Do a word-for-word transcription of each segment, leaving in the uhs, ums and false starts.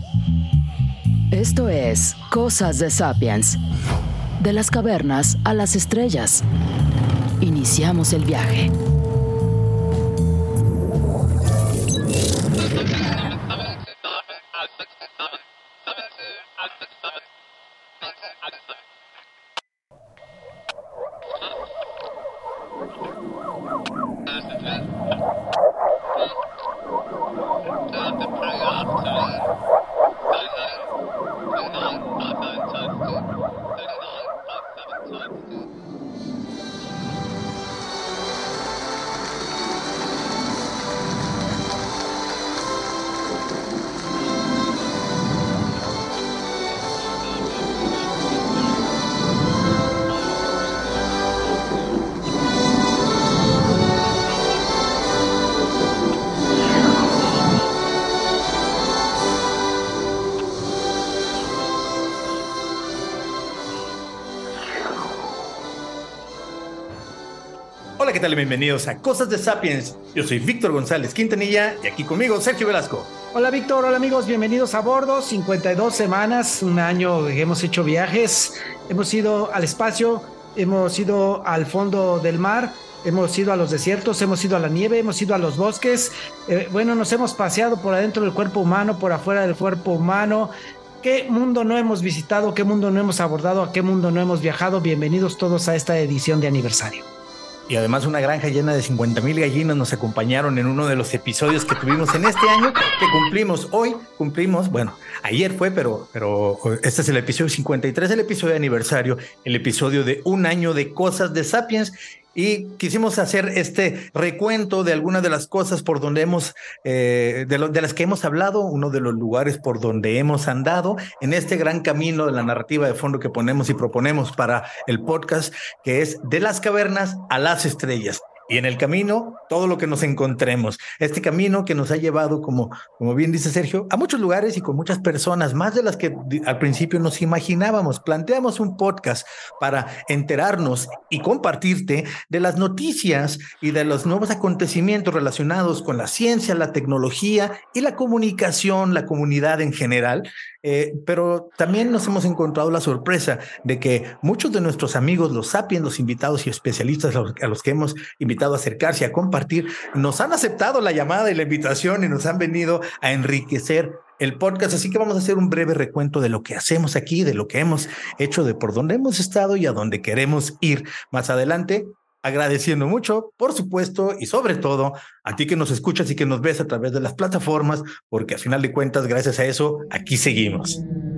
Esto es Cosas de Sapiens. De las cavernas a las estrellas. Iniciamos el viaje. Hola, ¿qué tal? Bienvenidos a Cosas de Sapiens. Yo soy Víctor González Quintanilla y aquí conmigo Sergio Velasco. Hola Víctor, hola amigos, bienvenidos a bordo. cincuenta y dos semanas, un año que hemos hecho viajes, hemos ido al espacio, hemos ido al fondo del mar, hemos ido a los desiertos, hemos ido a la nieve, hemos ido a los bosques. Eh, bueno, nos hemos paseado por adentro del cuerpo humano, por afuera del cuerpo humano. ¿Qué mundo no hemos visitado? ¿Qué mundo no hemos abordado? ¿A qué mundo no hemos viajado? Bienvenidos todos a esta edición de aniversario. Y además una granja llena de cincuenta mil gallinas nos acompañaron en uno de los episodios que tuvimos en este año, que cumplimos hoy, cumplimos, bueno, ayer fue, pero, pero este es el episodio cincuenta y tres, el episodio de aniversario, el episodio de un año de Cosas de Sapiens. Y quisimos hacer este recuento de algunas de las cosas por donde hemos, eh, de, lo, de las que hemos hablado, uno de los lugares por donde hemos andado en este gran camino de la narrativa de fondo que ponemos y proponemos para el podcast, que es de las cavernas a las estrellas. Y en el camino, todo lo que nos encontremos. Este camino que nos ha llevado, como, como bien dice Sergio, a muchos lugares y con muchas personas, más de las que al principio nos imaginábamos. Planteamos un podcast para enterarnos y compartirte de las noticias y de los nuevos acontecimientos relacionados con la ciencia, la tecnología y la comunicación, la comunidad en general. Eh, pero también nos hemos encontrado la sorpresa de que muchos de nuestros amigos, los sapiens, los invitados y especialistas a los, a los que hemos invitado a acercarse, a compartir, nos han aceptado la llamada y la invitación y nos han venido a enriquecer el podcast. Así que vamos a hacer un breve recuento de lo que hacemos aquí, de lo que hemos hecho, de por dónde hemos estado y a dónde queremos ir más adelante. Agradeciendo mucho, por supuesto, y sobre todo a ti que nos escuchas y que nos ves a través de las plataformas, porque al final de cuentas, gracias a eso, aquí seguimos.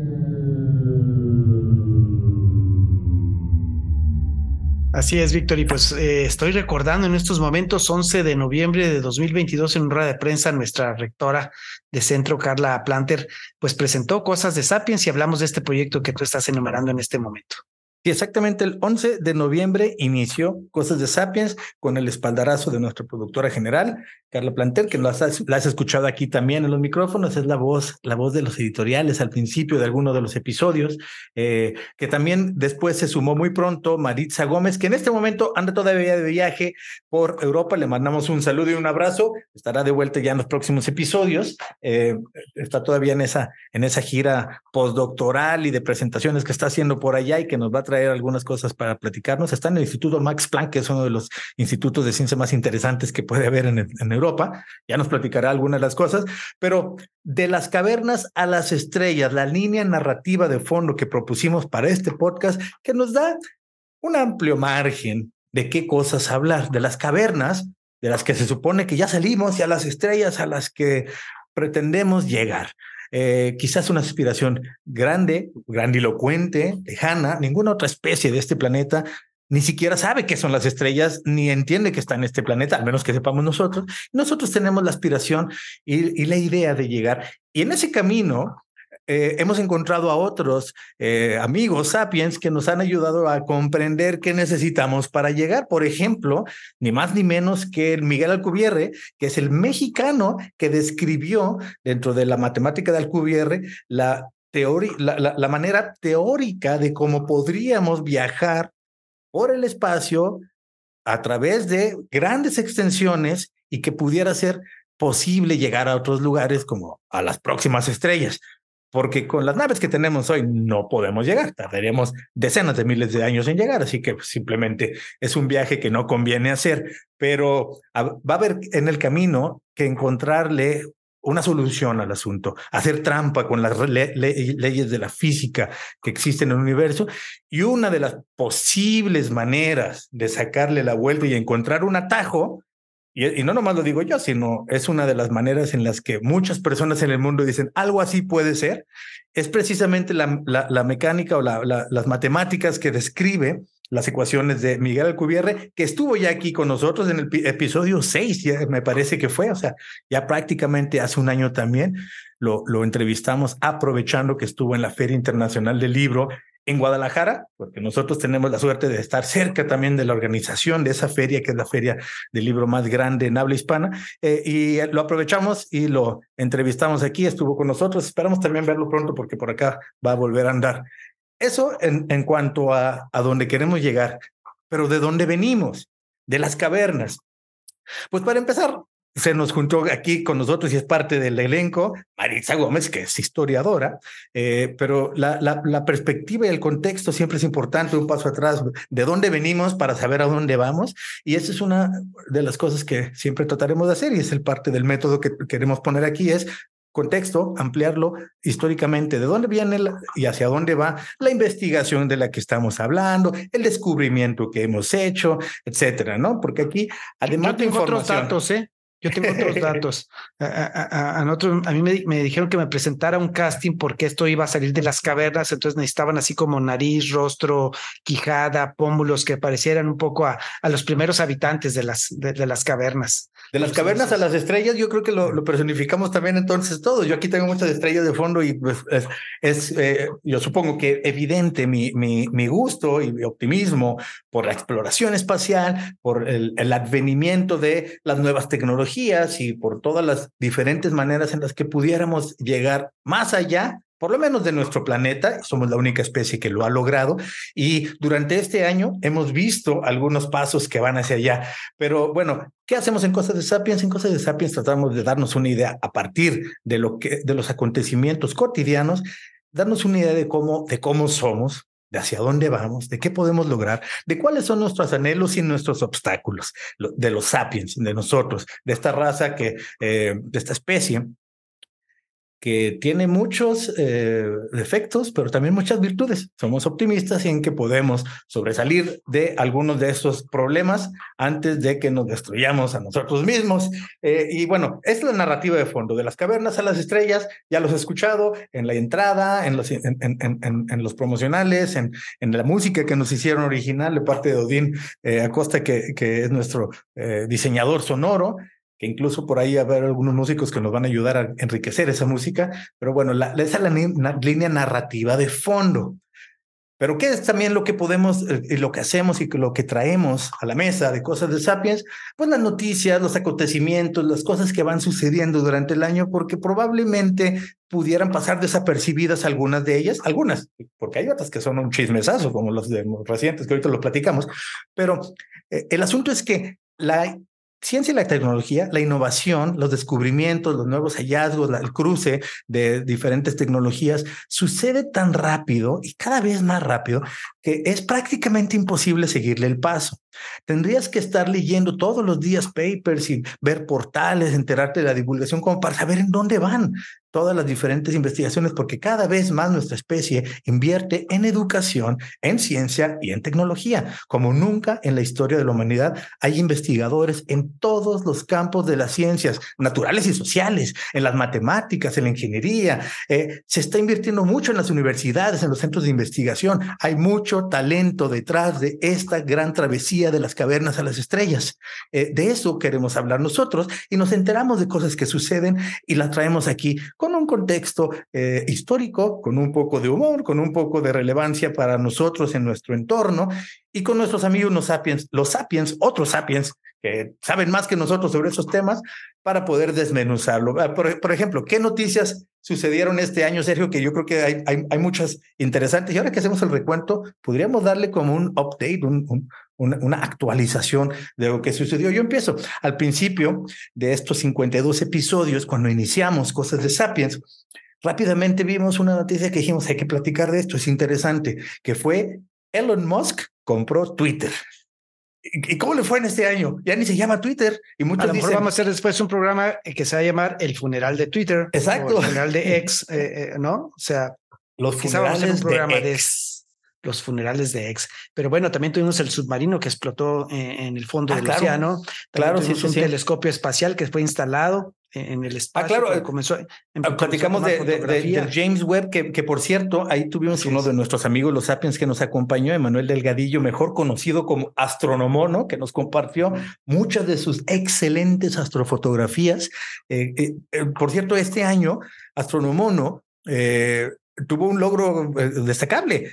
Así es, Víctor, y pues eh, estoy recordando en estos momentos, once de noviembre de dos mil veintidós, en una rueda de prensa, nuestra rectora de centro, Carla Planter, pues presentó Cosas de Sapiens y hablamos de este proyecto que tú estás enumerando en este momento. Y exactamente el once de noviembre inició Cosas de Sapiens con el espaldarazo de nuestra productora general, Carla Planter, que la has, la has escuchado aquí también en los micrófonos. Es la voz, la voz de los editoriales al principio de alguno de los episodios, eh, que también después se sumó muy pronto Maritza Gómez, que en este momento anda todavía de viaje por Europa. Le mandamos un saludo y un abrazo. Estará de vuelta ya en los próximos episodios. Eh, está todavía en esa, en esa gira postdoctoral y de presentaciones que está haciendo por allá y que nos va a traer algunas cosas para platicarnos. Está en el Instituto Max Planck, que es uno de los institutos de ciencia más interesantes que puede haber en, en Europa. Ya nos platicará algunas de las cosas, pero de las cavernas a las estrellas, la línea narrativa de fondo que propusimos para este podcast, que nos da un amplio margen de qué cosas hablar, de las cavernas, de las que se supone que ya salimos, y a las estrellas a las que pretendemos llegar. Eh, quizás una aspiración grande, grandilocuente, lejana. Ninguna otra especie de este planeta ni siquiera sabe qué son las estrellas, ni entiende que está en este planeta, al menos que sepamos nosotros. Nosotros tenemos la aspiración y, y la idea de llegar. Y en ese camino eh, hemos encontrado a otros eh, amigos sapiens que nos han ayudado a comprender qué necesitamos para llegar. Por ejemplo, ni más ni menos que el Miguel Alcubierre, que es el mexicano que describió dentro de la matemática de Alcubierre la, teori- la, la, la manera teórica de cómo podríamos viajar por el espacio a través de grandes extensiones y que pudiera ser posible llegar a otros lugares como a las próximas estrellas. porque con las naves que tenemos hoy no podemos llegar, tardaríamos decenas de miles de años en llegar, así que simplemente es un viaje que no conviene hacer, pero va a haber en el camino que encontrarle una solución al asunto, hacer trampa con las le le leyes de la física que existen en el universo, y una de las posibles maneras de sacarle la vuelta y encontrar un atajo, y, y no nomás lo digo yo, sino es una de las maneras en las que muchas personas en el mundo dicen algo así puede ser, es precisamente la, la, la mecánica o la, la, las matemáticas que describe las ecuaciones de Miguel Alcubierre, que estuvo ya aquí con nosotros en el episodio seis, ya me parece que fue, o sea, ya prácticamente hace un año también lo, lo entrevistamos, aprovechando que estuvo en la Feria Internacional del Libro en Guadalajara, porque nosotros tenemos la suerte de estar cerca también de la organización de esa feria, que es la feria del libro más grande en habla hispana, eh, y lo aprovechamos y lo entrevistamos aquí, estuvo con nosotros, esperamos también verlo pronto porque por acá va a volver a andar. Eso en, en cuanto a, a dónde queremos llegar, pero ¿de dónde venimos? De las cavernas. Pues para empezar, se nos juntó aquí con nosotros y es parte del elenco Maritza Gómez, que es historiadora, eh, pero la, la, la perspectiva y el contexto siempre es importante, un paso atrás, de dónde venimos para saber a dónde vamos, y esa es una de las cosas que siempre trataremos de hacer y es el parte del método que queremos poner aquí, es contexto, ampliarlo históricamente, de dónde viene la, y hacia dónde va la investigación de la que estamos hablando, el descubrimiento que hemos hecho, etcétera, ¿no? Porque aquí, además Yo tengo de información, otros datos, ¿eh? Yo tengo otros datos. A, a, a, a, nosotros, a mí me, me dijeron que me presentara un casting porque esto iba a salir de las cavernas, entonces necesitaban así como nariz, rostro, quijada, pómulos que parecieran un poco a, a los primeros habitantes de las, de, de las cavernas. De las cavernas a las estrellas, yo creo que lo, lo personificamos también entonces todos. Yo aquí tengo muchas estrellas de fondo y pues es, es eh, yo supongo que evidente mi, mi, mi gusto y mi optimismo por la exploración espacial, por el, el advenimiento de las nuevas tecnologías y por todas las diferentes maneras en las que pudiéramos llegar más allá, por lo menos de nuestro planeta. Somos la única especie que lo ha logrado y durante este año hemos visto algunos pasos que van hacia allá. Pero bueno, ¿qué hacemos en Cosas de Sapiens? En Cosas de Sapiens tratamos de darnos una idea a partir de lo que de los acontecimientos cotidianos, darnos una idea de cómo de cómo somos, de hacia dónde vamos, de qué podemos lograr, de cuáles son nuestros anhelos y nuestros obstáculos, de los sapiens, de nosotros, de esta raza que eh, de esta especie que tiene muchos eh, defectos, pero también muchas virtudes. Somos optimistas en que podemos sobresalir de algunos de esos problemas antes de que nos destruyamos a nosotros mismos. Eh, y bueno, es la narrativa de fondo, de las cavernas a las estrellas, ya los he escuchado en la entrada, en los, en, en, en, en los promocionales, en, en la música que nos hicieron original de parte de Odín eh, Acosta, que, que es nuestro eh, diseñador sonoro, que incluso por ahí haber algunos músicos que nos van a ayudar a enriquecer esa música, pero bueno, la, esa es la, la línea narrativa de fondo. Pero ¿qué es también lo que podemos y eh, lo que hacemos y lo que traemos a la mesa de Cosas de Sapiens? Pues las noticias, los acontecimientos, las cosas que van sucediendo durante el año, porque probablemente pudieran pasar desapercibidas algunas de ellas, algunas, porque hay otras que son un chismesazo, como los de los recientes que ahorita lo platicamos, pero eh, el asunto es que la ciencia y la tecnología, la innovación, los descubrimientos, los nuevos hallazgos, el cruce de diferentes tecnologías sucede tan rápido y cada vez más rápido que es prácticamente imposible seguirle el paso. Tendrías que estar leyendo todos los días papers y ver portales, enterarte de la divulgación como para saber en dónde van todas las diferentes investigaciones, porque cada vez más nuestra especie invierte en educación, en ciencia y en tecnología. Como nunca en la historia de la humanidad hay investigadores en todos los campos de las ciencias naturales y sociales, en las matemáticas, en la ingeniería. Eh, se está invirtiendo mucho en las universidades, en los centros de investigación. Hay mucho talento detrás de esta gran travesía de las cavernas a las estrellas. Eh, de eso queremos hablar nosotros y nos enteramos de cosas que suceden y las traemos aquí con un contexto eh, histórico, con un poco de humor, con un poco de relevancia para nosotros en nuestro entorno y con nuestros amigos los sapiens, los sapiens, otros sapiens que saben más que nosotros sobre esos temas para poder desmenuzarlo. Por, por ejemplo, ¿qué noticias sucedieron este año, Sergio? Que yo creo que hay, hay, hay muchas interesantes y ahora que hacemos el recuento, podríamos darle como un update, un, un Una, una actualización de lo que sucedió. Yo empiezo al principio de estos cincuenta y dos episodios, cuando iniciamos Cosas de Sapiens, rápidamente vimos una noticia que dijimos, hay que platicar de esto, es interesante, que fue Elon Musk compró Twitter. ¿Y cómo le fue en este año? Ya ni se llama Twitter. Y muchos a lo mejor dicen, vamos a hacer después un programa que se va a llamar El Funeral de Twitter. Exacto. O el Funeral de X, eh, eh, ¿no? O sea, los quizá vamos a hacer un programa de, X. de los funerales de X. Pero bueno, también tuvimos el submarino que explotó en, en el fondo ah, del claro. océano. También claro, tuvimos sí, un sí, telescopio sí. espacial que fue instalado en el espacio. Ah, claro. Comenzó, Platicamos de, de, de, del James Webb, que, que por cierto, ahí tuvimos Así uno es. de nuestros amigos, los Sapiens, que nos acompañó, Emanuel Delgadillo, mejor conocido como Astronomono, que nos compartió muchas de sus excelentes astrofotografías. Eh, eh, eh, por cierto, este año, Astronomono eh, tuvo un logro eh, destacable.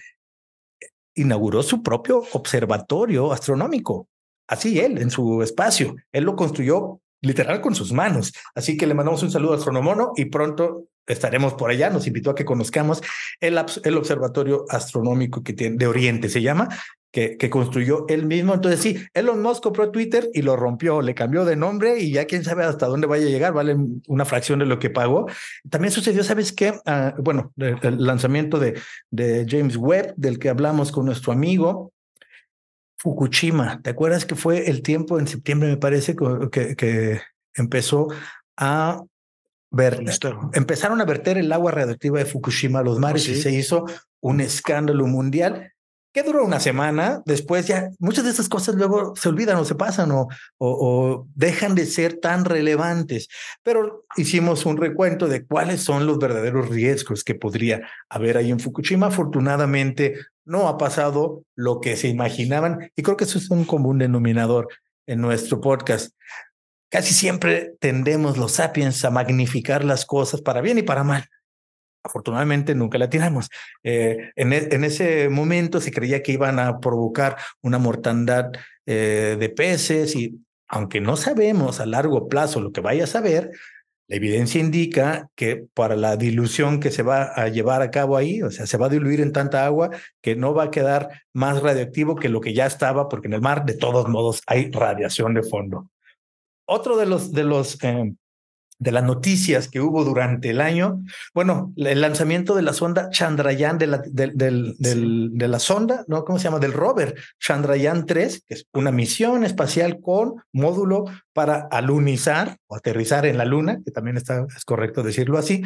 Inauguró su propio observatorio astronómico. Así él, en su espacio. Él lo construyó literal con sus manos. Así que le mandamos un saludo a Astronomono y pronto estaremos por allá. Nos invitó a que conozcamos el, el observatorio astronómico que tiene de Oriente, se llama, que, que construyó él mismo. Entonces sí, Elon Musk compró Twitter y lo rompió, le cambió de nombre y ya quién sabe hasta dónde vaya a llegar, vale una fracción de lo que pagó. También sucedió, ¿sabes qué? Uh, bueno, el, el lanzamiento de, de James Webb, del que hablamos con nuestro amigo, Fukushima. ¿Te acuerdas que fue el tiempo en septiembre, me parece, que, que empezó a ver, empezaron a verter el agua radioactiva de Fukushima a los mares oh, sí. y se hizo un escándalo mundial que duró una semana. Después ya muchas de esas cosas luego se olvidan o se pasan o, o, o dejan de ser tan relevantes. Pero hicimos un recuento de cuáles son los verdaderos riesgos que podría haber ahí en Fukushima. Afortunadamente no ha pasado lo que se imaginaban y creo que eso es un común denominador en nuestro podcast. Casi siempre tendemos los sapiens a magnificar las cosas para bien y para mal. Afortunadamente nunca la tiramos. Eh, en, e, en ese momento se creía que iban a provocar una mortandad eh, de peces y aunque no sabemos a largo plazo lo que vaya a saber, la evidencia indica que para la dilución que se va a llevar a cabo ahí, o sea, se va a diluir en tanta agua que no va a quedar más radioactivo que lo que ya estaba, porque en el mar de todos modos hay radiación de fondo. Otro de los, de los eh, de las noticias que hubo durante el año, bueno, el lanzamiento de la sonda Chandrayaan, de la, de, de, de, sí. de la sonda, ¿no? ¿Cómo se llama? Del rover Chandrayaan tres, que es una misión espacial con módulo para alunizar o aterrizar en la luna, que también está, es correcto decirlo así,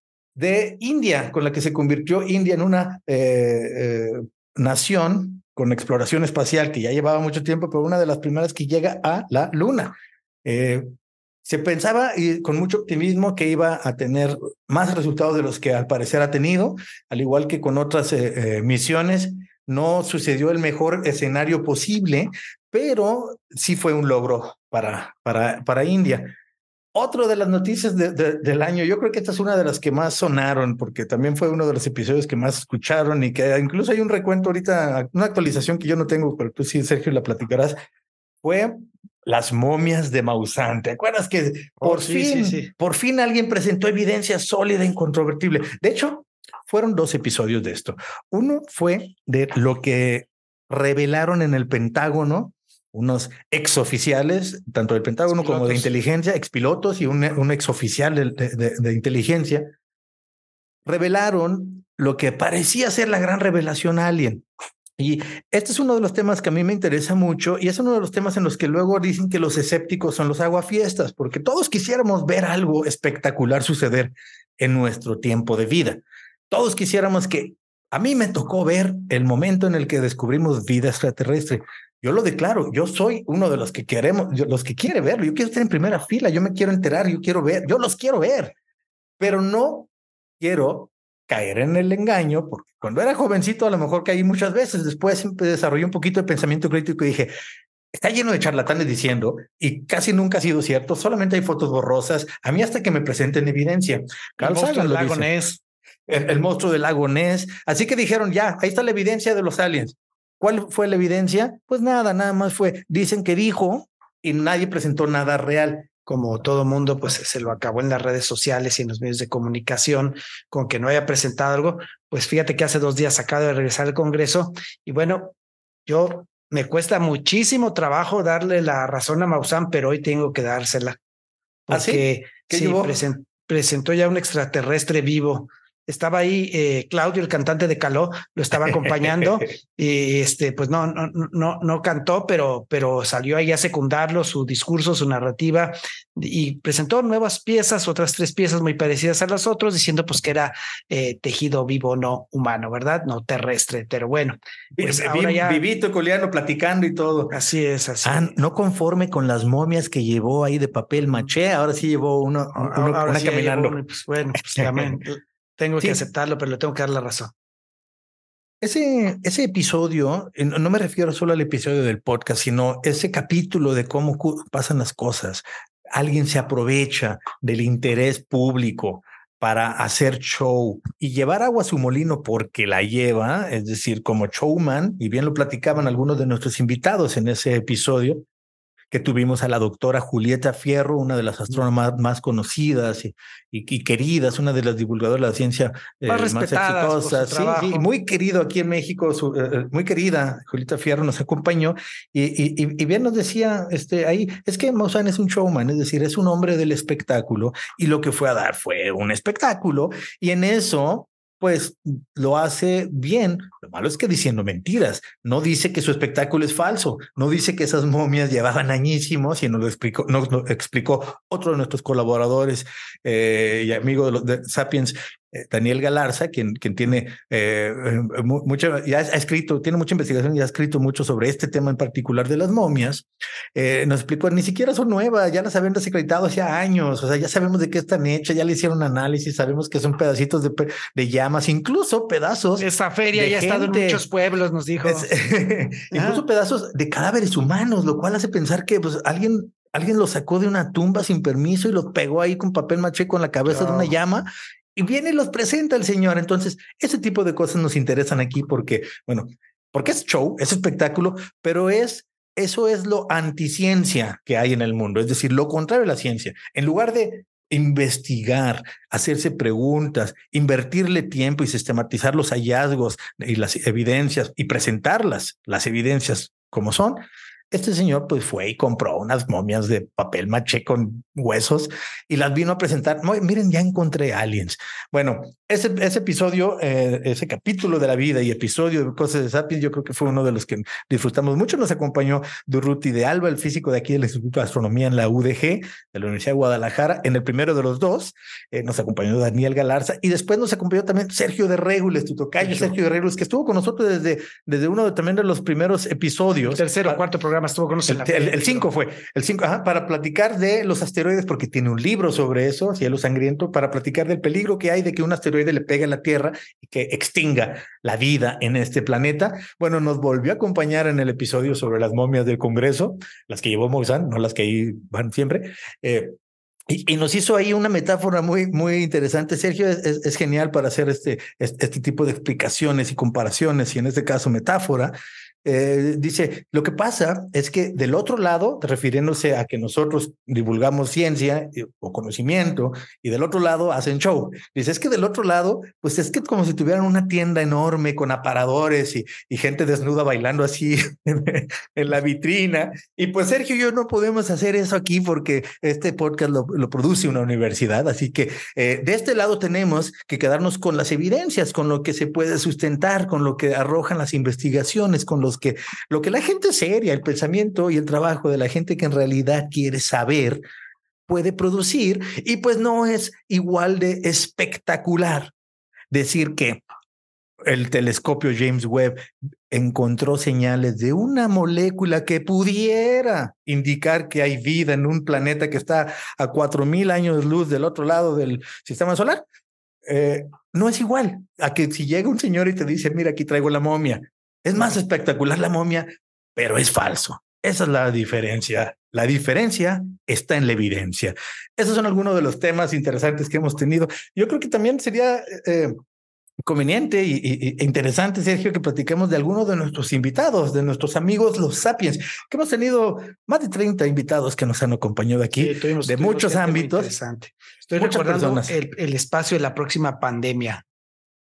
de India, con la que se convirtió India en una eh, eh, nación con exploración espacial que ya llevaba mucho tiempo, pero una de las primeras que llega a la luna. Eh, Se pensaba y con mucho optimismo que iba a tener más resultados de los que al parecer ha tenido, al igual que con otras eh, eh, misiones. No sucedió el mejor escenario posible, pero sí fue un logro para, para, para India. Otro de las noticias de, de, del año, yo creo que esta es una de las que más sonaron, porque también fue uno de los episodios que más escucharon y que incluso hay un recuento ahorita, una actualización que yo no tengo, pero tú sí, Sergio, la platicarás, fue las momias de Maussan. ¿Te acuerdas que por oh, sí, fin, sí, sí. por fin alguien presentó evidencia sólida e incontrovertible? De hecho, fueron dos episodios de esto. Uno fue de lo que revelaron en el Pentágono unos exoficiales, tanto del Pentágono expilotos. como de inteligencia, expilotos y un, un exoficial de, de, de inteligencia, revelaron lo que parecía ser la gran revelación alien. Y este es uno de los temas que a mí me interesa mucho y es uno de los temas en los que luego dicen que los escépticos son los aguafiestas, porque todos quisiéramos ver algo espectacular suceder en nuestro tiempo de vida. Todos quisiéramos que, a mí me tocó ver el momento en el que descubrimos vida extraterrestre. Yo lo declaro, yo soy uno de los que queremos, yo, los que quiere verlo. Yo quiero estar en primera fila, yo me quiero enterar, yo quiero ver, yo los quiero ver, pero no quiero caer en el engaño, porque cuando era jovencito a lo mejor caí muchas veces, después desarrollé un poquito de pensamiento crítico y dije, está lleno de charlatanes diciendo, y casi nunca ha sido cierto, solamente hay fotos borrosas, a mí hasta que me presenten evidencia. Carl Sagan del lago Ness. El, el monstruo del lago Ness. Así que dijeron, ya, ahí está la evidencia de los aliens. ¿Cuál fue la evidencia? Pues nada, nada más fue, dicen que dijo y nadie presentó nada real. Como todo mundo, pues se lo acabó en las redes sociales y en los medios de comunicación con que no haya presentado algo. Pues fíjate que hace dos días acaba de regresar al Congreso y bueno, yo me cuesta muchísimo trabajo darle la razón a Maussan, pero hoy tengo que dársela. Porque, ¿Ah, sí? ¿Qué sí, llevó? Present, presentó ya un extraterrestre vivo. Estaba ahí eh, Claudio, el cantante de Caló, lo estaba acompañando y este, pues no, no, no, no cantó, pero, pero salió ahí a secundarlo, su discurso, su narrativa, y presentó nuevas piezas, otras tres piezas muy parecidas a las otras, diciendo pues que era eh, tejido vivo, no humano, ¿verdad? No terrestre, pero bueno. Pues ahora ya... Vivito, Coliano, platicando y todo. Así es, así. Ah, no conforme con las momias que llevó ahí de papel maché, ahora sí llevó uno, uno ahora, ahora una sí caminando. Llevó, pues bueno, pues también... Tengo sí. que aceptarlo, pero le tengo que dar la razón. Ese, ese episodio, no me refiero solo al episodio del podcast, sino ese capítulo de cómo pasan las cosas. Alguien se aprovecha del interés público para hacer show y llevar agua a su molino porque la lleva, es decir, como showman, y bien lo platicaban algunos de nuestros invitados en ese episodio, que tuvimos a la doctora Julieta Fierro, una de las astrónomas más conocidas y, y, y queridas, una de las divulgadoras de la ciencia eh, más, más exitosas, sí, sí, muy querido aquí en México, su, eh, muy querida Julieta Fierro nos acompañó y, y, y bien nos decía este, ahí, es que Maussan es un showman, es decir, es un hombre del espectáculo y lo que fue a dar fue un espectáculo y en eso pues lo hace bien. Lo malo es que diciendo mentiras. No dice que su espectáculo es falso. No dice que esas momias llevaban añísimos y nos lo explicó, nos lo explicó otro de nuestros colaboradores eh, y amigo de los de Sapiens, eh, Daniel Galarza, quien, quien tiene eh, mucha, ya ha escrito, tiene mucha investigación y ha escrito mucho sobre este tema en particular de las momias. Eh, nos explicó, ni siquiera son nuevas, ya las habían desacreditado hace años. O sea, ya sabemos de qué están hechas, ya le hicieron análisis, sabemos que son pedacitos de, de llamas, incluso pedazos. Esa feria ya ha estado en muchos pueblos, nos dijo. Es, incluso pedazos de cadáveres humanos, lo cual hace pensar que pues alguien, alguien los sacó de una tumba sin permiso y los pegó ahí con papel maché con la cabeza oh. de una llama. Y viene y los presenta el señor. Entonces, ese tipo de cosas nos interesan aquí porque, bueno, porque es show, es espectáculo, pero es, eso es lo anticiencia que hay en el mundo. Es decir, lo contrario de la ciencia. En lugar de investigar, hacerse preguntas, invertirle tiempo y sistematizar los hallazgos y las evidencias y presentarlas, las evidencias como son, este señor pues fue y compró unas momias de papel maché con huesos y las vino a presentar. Miren, ya encontré aliens. Bueno, ese, ese episodio, eh, ese capítulo de la vida y episodio de Cosas de Sapiens, yo creo que fue uno de los que disfrutamos mucho. Nos acompañó Durruti de Alba, el físico de aquí del Instituto de Astronomía en la U D G, de la Universidad de Guadalajara. En el primero de los dos eh, nos acompañó Daniel Galarza y después nos acompañó también Sergio de Régules, tu tocayo Sergio de Régules, que estuvo con nosotros desde, desde uno de, también de los primeros episodios. El tercero o cuarto programa estuvo con nosotros. El, el, el cinco fue, el cinco, ajá, para platicar de los asteroides, porque tiene un libro sobre eso, Cielo Sangriento, para platicar del peligro que hay de que un asteroide le pegue a la Tierra y que extinga la vida en este planeta. Bueno, nos volvió a acompañar en el episodio sobre las momias del Congreso, las que llevó Maussan, no las que ahí van siempre. Eh, Y, y nos hizo ahí una metáfora muy, muy interesante. Sergio es, es, es genial para hacer este, este, este tipo de explicaciones y comparaciones, y en este caso metáfora. Eh, dice, lo que pasa es que del otro lado, refiriéndose a que nosotros divulgamos ciencia o conocimiento, y del otro lado hacen show. Dice, es que del otro lado, pues es que como si tuvieran una tienda enorme con aparadores y, y gente desnuda bailando así en, en la vitrina. Y pues Sergio y yo no podemos hacer eso aquí porque este podcast lo, lo produce una universidad. Así que eh, de este lado tenemos que quedarnos con las evidencias, con lo que se puede sustentar, con lo que arrojan las investigaciones, con los que lo que la gente seria, el pensamiento y el trabajo de la gente que en realidad quiere saber puede producir, y pues no es igual de espectacular decir que el telescopio James Webb encontró señales de una molécula que pudiera indicar que hay vida en un planeta que está a cuatro mil años luz del otro lado del sistema solar. Eh, no es igual a que si llega un señor y te dice, mira, aquí traigo la momia. Es más espectacular la momia, pero es falso. Esa es la diferencia. La diferencia está en la evidencia. Esos son algunos de los temas interesantes que hemos tenido. Yo creo que también sería eh, conveniente y, y, e interesante, Sergio, que platiquemos de algunos de nuestros invitados, de nuestros amigos los Sapiens, que hemos tenido más de treinta invitados que nos han acompañado aquí, sí, tuvimos, de tuvimos muchos ámbitos. Interesante. Estoy recordando el, el espacio de la próxima pandemia.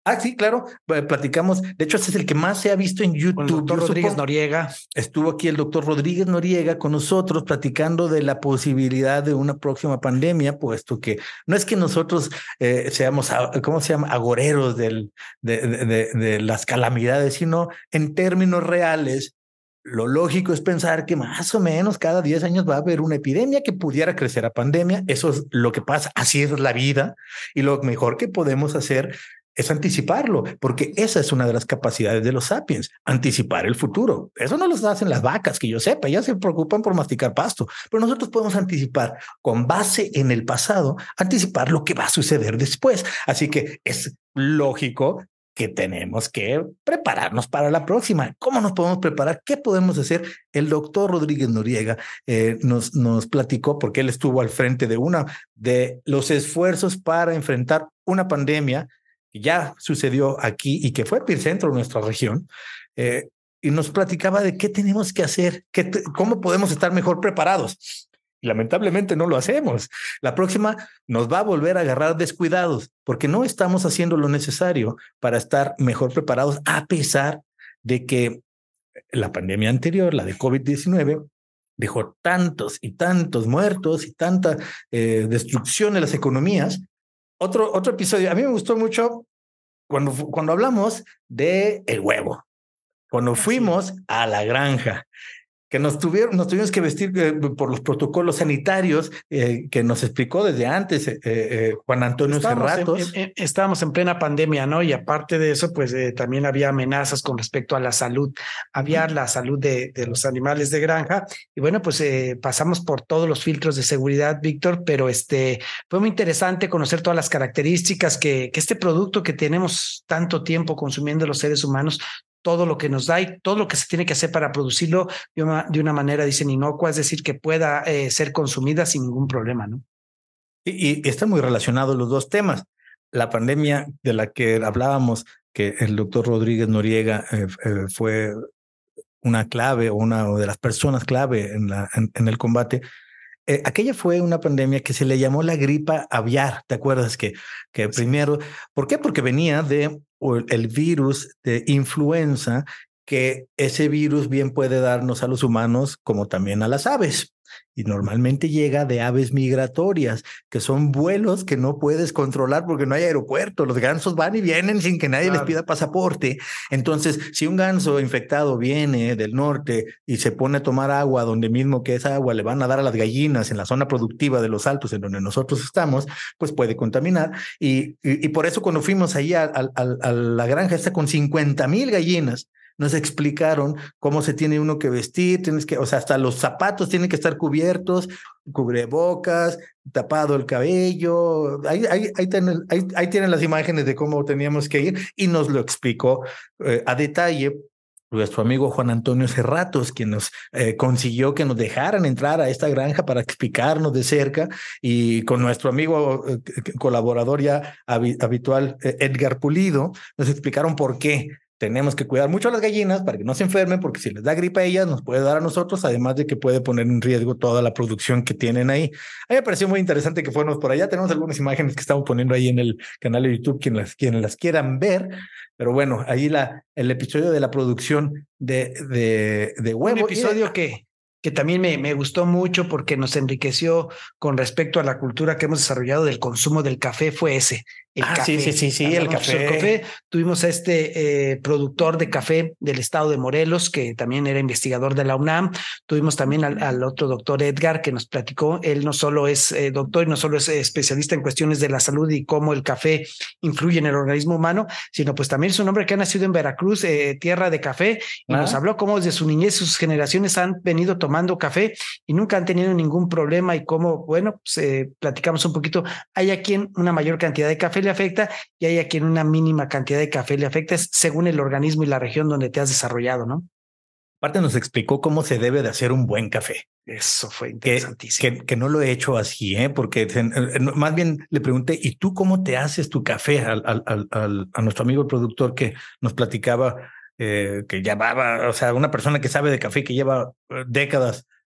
Ah, sí, claro, platicamos. De hecho, ese es el que más se ha visto en YouTube. Con el doctor Rodríguez supongo. Noriega. Estuvo aquí el doctor Rodríguez Noriega con nosotros platicando de la posibilidad de una próxima pandemia, puesto que no es que nosotros eh, seamos, ¿cómo se llama?, agoreros del, de, de, de, de las calamidades, sino en términos reales. Lo lógico es pensar que más o menos cada diez años va a haber una epidemia que pudiera crecer a pandemia. Eso es lo que pasa. Así es la vida. Y lo mejor que podemos hacer es anticiparlo, porque esa es una de las capacidades de los sapiens, anticipar el futuro. Eso no lo hacen las vacas, que yo sepa, ellas se preocupan por masticar pasto, pero nosotros podemos anticipar con base en el pasado, anticipar lo que va a suceder después. Así que es lógico que tenemos que prepararnos para la próxima. ¿Cómo nos podemos preparar? ¿Qué podemos hacer? El doctor Rodríguez Noriega eh, nos, nos platicó, porque él estuvo al frente de una de los esfuerzos para enfrentar una pandemia que ya sucedió aquí y que fue epicentro de nuestra región, eh, y nos platicaba de qué tenemos que hacer, qué te, cómo podemos estar mejor preparados. Y lamentablemente no lo hacemos. La próxima nos va a volver a agarrar descuidados porque no estamos haciendo lo necesario para estar mejor preparados, a pesar de que la pandemia anterior, la de COVID diecinueve, dejó tantos y tantos muertos y tanta eh, destrucción de las economías. Otro, otro episodio, a mí me gustó mucho cuando, cuando hablamos de el huevo, cuando fuimos a la granja, que nos tuvieron, nos tuvimos que vestir eh, por los protocolos sanitarios eh, que nos explicó desde antes eh, eh, Juan Antonio Serratos. En, en, estábamos en plena pandemia, ¿no? Y aparte de eso, pues eh, también había amenazas con respecto a la salud. Había la salud de, de los animales de granja. Y bueno, pues eh, pasamos por todos los filtros de seguridad, Víctor, pero este fue muy interesante conocer todas las características que, que este producto que tenemos tanto tiempo consumiendo los seres humanos, todo lo que nos da y todo lo que se tiene que hacer para producirlo de una, de una manera, dicen, inocua, es decir, que pueda eh, ser consumida sin ningún problema, ¿no? Y, y están muy relacionados los dos temas. La pandemia de la que hablábamos, que el doctor Rodríguez Noriega eh, eh, fue una clave o una de las personas clave en, la, en, en el combate. Eh, aquella fue una pandemia que se le llamó la gripa aviar. ¿Te acuerdas que, que primero? ¿Por qué? Porque venía de el virus de influenza, que ese virus bien puede darnos a los humanos como también a las aves. Y normalmente llega de aves migratorias, que son vuelos que no puedes controlar porque no hay aeropuerto. Los gansos van y vienen sin que nadie claro. les pida pasaporte. Entonces, si un ganso infectado viene del norte y se pone a tomar agua donde mismo que esa agua le van a dar a las gallinas en la zona productiva de los Altos, en donde nosotros estamos, pues puede contaminar. Y, y, y por eso cuando fuimos ahí a, a, a la granja esta con cincuenta mil gallinas, nos explicaron cómo se tiene uno que vestir, tienes que, o sea, hasta los zapatos tienen que estar cubiertos, cubrebocas, tapado el cabello. Ahí, ahí, ahí, tienen, ahí, ahí tienen las imágenes de cómo teníamos que ir y nos lo explicó eh, a detalle nuestro amigo Juan Antonio Serratos, quien nos eh, consiguió que nos dejaran entrar a esta granja para explicarnos de cerca, y con nuestro amigo eh, colaborador ya hab- habitual eh, Edgar Pulido, nos explicaron por qué tenemos que cuidar mucho a las gallinas para que no se enfermen, porque si les da gripe a ellas, nos puede dar a nosotros, además de que puede poner en riesgo toda la producción que tienen ahí. A mí me pareció muy interesante que fuéramos por allá. Tenemos algunas imágenes que estamos poniendo ahí en el canal de YouTube, quien las, quien las quieran ver. Pero bueno, ahí la, el episodio de la producción de, de, de huevo. Un episodio y... que, que también me, me gustó mucho porque nos enriqueció con respecto a la cultura que hemos desarrollado del consumo del café, fue ese. El ah, café. sí, sí, sí, sí, el café. el café. Tuvimos a este eh, productor de café del estado de Morelos, que también era investigador de la UNAM. Tuvimos también al, al otro doctor Edgar, que nos platicó. Él no solo es eh, doctor y no solo es especialista en cuestiones de la salud y cómo el café influye en el organismo humano, sino pues también es un hombre que ha nacido en Veracruz, eh, tierra de café, y ah. nos habló cómo desde su niñez sus generaciones han venido tomando café y nunca han tenido ningún problema, y cómo, bueno, pues, eh, platicamos un poquito. Hay a quien una mayor cantidad de café le afecta y hay a quien una mínima cantidad de café le afecta, según el organismo y la región donde te has desarrollado, ¿no? Aparte nos explicó cómo se debe de hacer un buen café. Eso fue interesantísimo. Que, que, que no lo he hecho así, ¿eh? Porque más bien le pregunté, ¿y tú cómo te haces tu café? Al, al, al, al, a nuestro amigo el productor que nos platicaba eh, que llevaba, o sea, una persona que sabe de café, que lleva décadas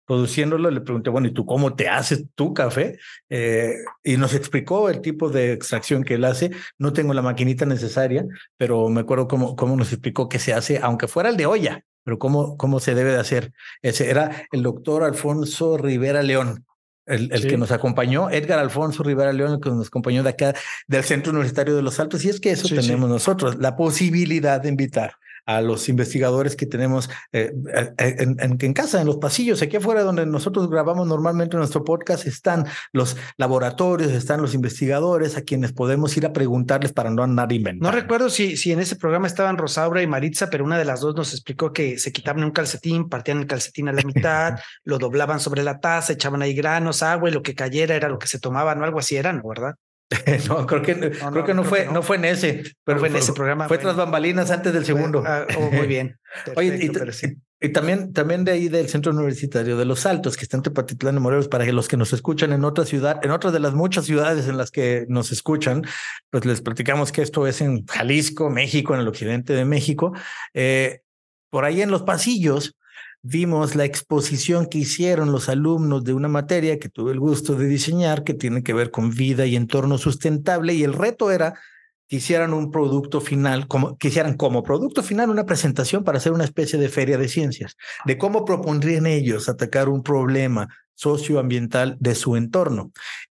produciéndolo, le pregunté, bueno, ¿y tú cómo te haces tu café? Eh, y nos explicó el tipo de extracción que él hace. No tengo la maquinita necesaria, pero me acuerdo cómo, cómo nos explicó que se hace, aunque fuera el de olla, pero cómo, cómo se debe de hacer. Ese era el doctor Alfonso Rivera León. El, el sí. que nos acompañó, Edgar Alfonso Rivera León, el que nos acompañó de acá, del Centro Universitario de los Altos, y es que eso sí, tenemos sí. nosotros, la posibilidad de invitar a los investigadores que tenemos eh, en, en, en casa, en los pasillos, aquí afuera donde nosotros grabamos normalmente nuestro podcast, están los laboratorios, están los investigadores a quienes podemos ir a preguntarles para no andar inventando. No recuerdo si, si en ese programa estaban Rosaura y Maritza, pero una de las dos nos explicó que se quitaban un calcetín, partían el calcetín a la mitad, lo doblaban sobre la taza, echaban ahí granos, agua y lo que cayera era lo que se tomaban o algo así era, ¿no? ¿Verdad? No, creo que no, creo no, que no creo fue, que no. no fue en ese, pero no fue en fue, ese programa. Fue bueno, tras bambalinas antes del segundo. Fue, uh, oh, muy bien. Perfecto, Oye, y, pero sí. y, y también, también de ahí del Centro Universitario de los Altos, que está en Tepatitlán de Morelos, para que los que nos escuchan en otra ciudad, en otras de las muchas ciudades en las que nos escuchan, pues les platicamos que esto es en Jalisco, México, en el occidente de México. Eh, por ahí en los pasillos vimos la exposición que hicieron los alumnos de una materia que tuve el gusto de diseñar, que tiene que ver con vida y entorno sustentable, y el reto era que hicieran un producto final, como, que hicieran como producto final una presentación para hacer una especie de feria de ciencias, de cómo propondrían ellos atacar un problema socioambiental de su entorno.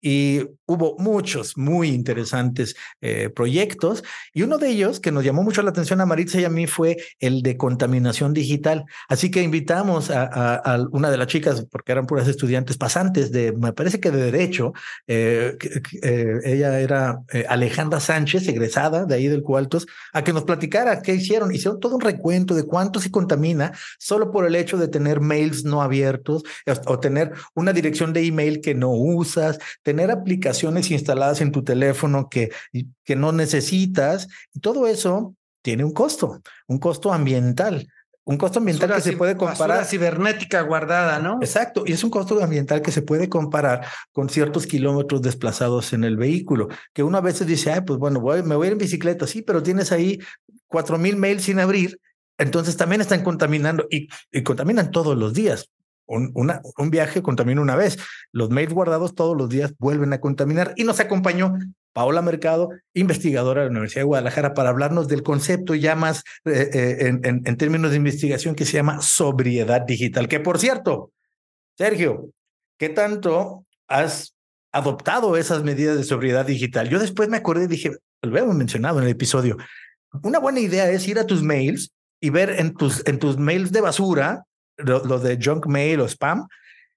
Y hubo muchos muy interesantes eh, proyectos, y uno de ellos que nos llamó mucho la atención a Maritza y a mí fue el de contaminación digital. Así que invitamos a, a, a una de las chicas, porque eran puras estudiantes pasantes de, me parece que de Derecho, eh, que, eh, ella era eh, Alejandra Sánchez, egresada de ahí del Cualtos, a que nos platicara qué hicieron. Hicieron todo un recuento de cuánto se contamina solo por el hecho de tener mails no abiertos o tener una dirección de email que no usas, tener aplicaciones instaladas en tu teléfono que, que no necesitas, y todo eso tiene un costo, un costo ambiental. Un costo ambiental basura, que se puede comparar. Basura cibernética guardada, ¿no? Exacto, y es un costo ambiental que se puede comparar con ciertos kilómetros desplazados en el vehículo, que uno a veces dice, ay, pues bueno, voy, me voy a ir en bicicleta, sí, pero tienes ahí cuatro mil mails sin abrir, entonces también están contaminando y, y contaminan todos los días. Un, una, un viaje contamina una vez, los mails guardados todos los días vuelven a contaminar, y nos acompañó Paola Mercado, investigadora de la Universidad de Guadalajara, para hablarnos del concepto ya más eh, eh, en, en, en términos de investigación que se llama sobriedad digital, que por cierto, Sergio, ¿qué tanto has adoptado esas medidas de sobriedad digital? Yo después me acordé y dije, lo habíamos mencionado en el episodio, una buena idea es ir a tus mails y ver en tus, en tus mails de basura, lo, lo de junk mail o spam,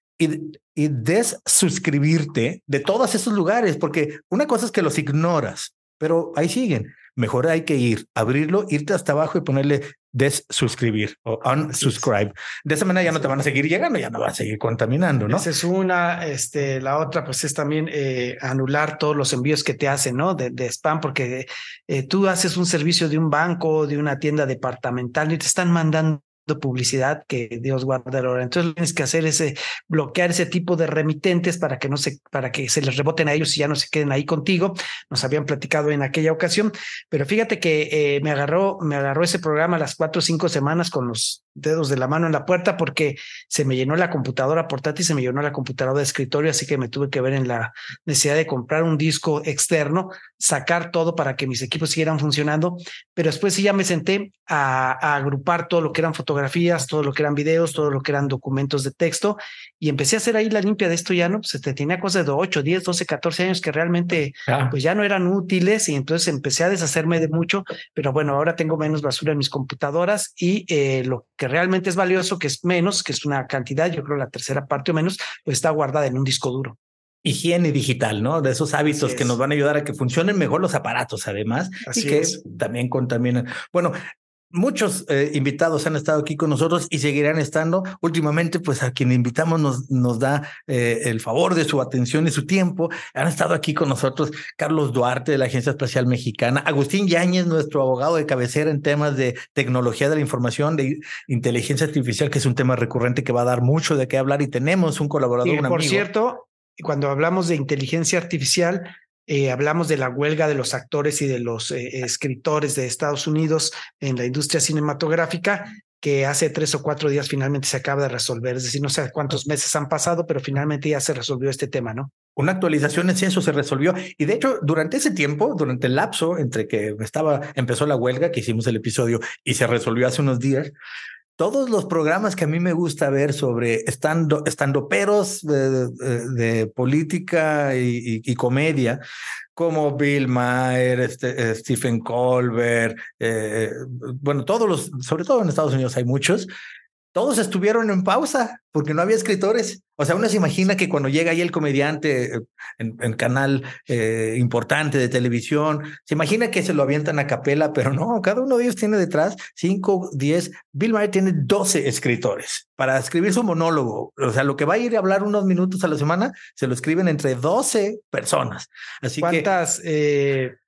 y, y desuscribirte de todos esos lugares, porque una cosa es que los ignoras, pero ahí siguen. Mejor hay que ir, abrirlo, irte hasta abajo y ponerle desuscribir o unsubscribe. De esa manera ya no te van a seguir llegando, ya no van a seguir contaminando, ¿no? Esa es una. Este, la otra, pues es también eh, anular todos los envíos que te hacen, ¿no? De, de spam, porque eh, tú haces un servicio de un banco, de una tienda departamental y te están mandando publicidad que Dios guarde la hora. Entonces tienes que hacer ese, bloquear ese tipo de remitentes para que no se, para que se les reboten a ellos y ya no se queden ahí contigo. Nos habían platicado en aquella ocasión, pero fíjate que eh, me agarró, me agarró ese programa a las cuatro o cinco semanas con los dedos de la mano en la puerta, porque se me llenó la computadora portátil, se me llenó la computadora de escritorio, así que me tuve que ver en la necesidad de comprar un disco externo, sacar todo para que mis equipos siguieran funcionando, pero después sí ya me senté a, a agrupar todo lo que eran fotografías, todo lo que eran videos, todo lo que eran documentos de texto, y empecé a hacer ahí la limpia de esto. Ya no, pues tenía cosas de ocho, diez, doce, catorce años que realmente ah. pues ya no eran útiles, y entonces empecé a deshacerme de mucho, pero bueno, ahora tengo menos basura en mis computadoras, y eh, lo que realmente es valioso, que es menos, que es una cantidad, yo creo la tercera parte o menos, pues está guardada en un disco duro. Higiene digital, ¿no? De esos hábitos que nos van a ayudar a que funcionen mejor los aparatos, además, Así y que es. también contaminan. Bueno, muchos eh, invitados han estado aquí con nosotros y seguirán estando. Últimamente, pues a quien invitamos nos, nos da eh, el favor de su atención y su tiempo. Han estado aquí con nosotros Carlos Duarte de la Agencia Espacial Mexicana, Agustín Yáñez, nuestro abogado de cabecera en temas de tecnología de la información, de inteligencia artificial, que es un tema recurrente que va a dar mucho de qué hablar, y tenemos un colaborador, y, un por amigo. Cierto, cuando hablamos de inteligencia artificial, Eh, hablamos de la huelga de los actores y de los eh, escritores de Estados Unidos en la industria cinematográfica, que hace tres o cuatro días finalmente se acaba de resolver. Es decir, no sé cuántos meses han pasado, pero finalmente ya se resolvió este tema, ¿no? Una actualización es eso, se resolvió. Y de hecho, durante ese tiempo, durante el lapso entre que estaba, empezó la huelga, que hicimos el episodio y se resolvió hace unos días, todos los programas que a mí me gusta ver sobre estando, estandoperos de, de, de política y, y, y comedia, como Bill Maher, este, Stephen Colbert, eh, bueno, todos los, sobre todo en Estados Unidos hay muchos, todos estuvieron en pausa porque no había escritores. O sea, uno se imagina que cuando llega ahí el comediante en, en canal eh, importante de televisión, se imagina que se lo avientan a capela, pero no, cada uno de ellos tiene detrás cinco, diez. Bill Maher tiene doce escritores para escribir su monólogo. O sea, lo que va a ir a hablar unos minutos a la semana, se lo escriben entre doce personas. Así ¿Cuántas que... Eh...